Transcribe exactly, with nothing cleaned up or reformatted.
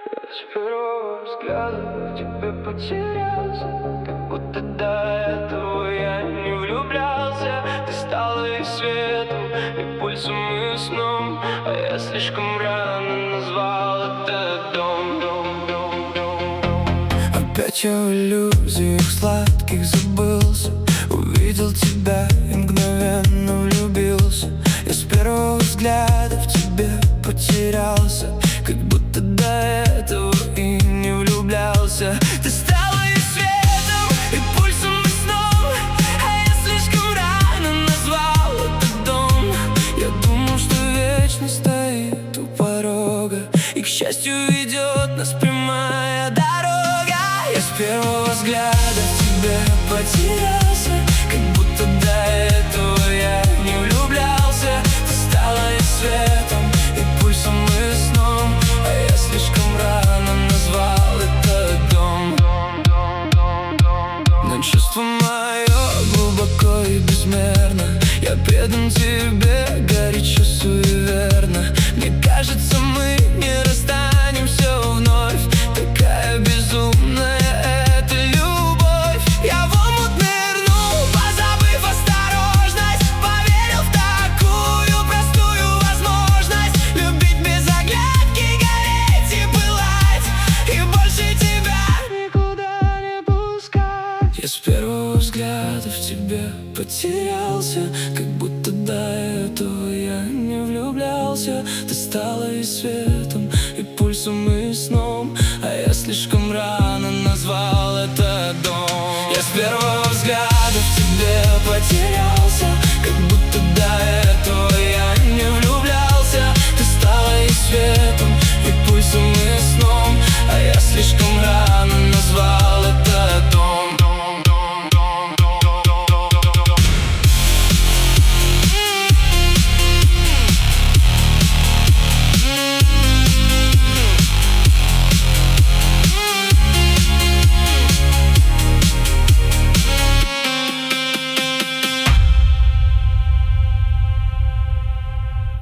С первого взгляда в тебе потерялся, как будто до этого я не влюблялся. Ты стала и светом, и пульсом, и сном, а я слишком рано назвал это дом, дом, дом, дом, дом. Опять я в иллюзиях сладких забылся, увидел тебя и мгновенно влюбился. Я с первого взгляда в тебе потерялся, как будто до этого и не влюблялся. Ты стала и светом, и пульсом, и сном, а я слишком рано назвал этот дом. Я думал, что вечность стоит у порога, и к счастью ведет нас прямая дорога. Я с первого взгляда в тебе потерялся, как будто до этого я не влюблялся. Ты стала и светом, и пульсом, и сном, а я слишком рано назвал это дом. Но чувство мое глубоко и безмерно, я предан тебе горячо, суеверно. Мне кажется, мы не расстанемся вновь, такая безумная эта любовь. Я в омут нырнул, позабыв осторожность, поверил в такую простую возможность любить без оглядки, гореть и пылать, и больше тебя никуда не пускать. Я с первого взгляда в тебе потерялся, как будто до этого я не влюблялся. Ты стала и светом, и пульсом, и сном, а я слишком рано назвал это дом. Я с первого взгляда в тебе потерялся, как будто до этого я не влюблялся. Ты стала и светом, и пульсом, и сном, а я слишком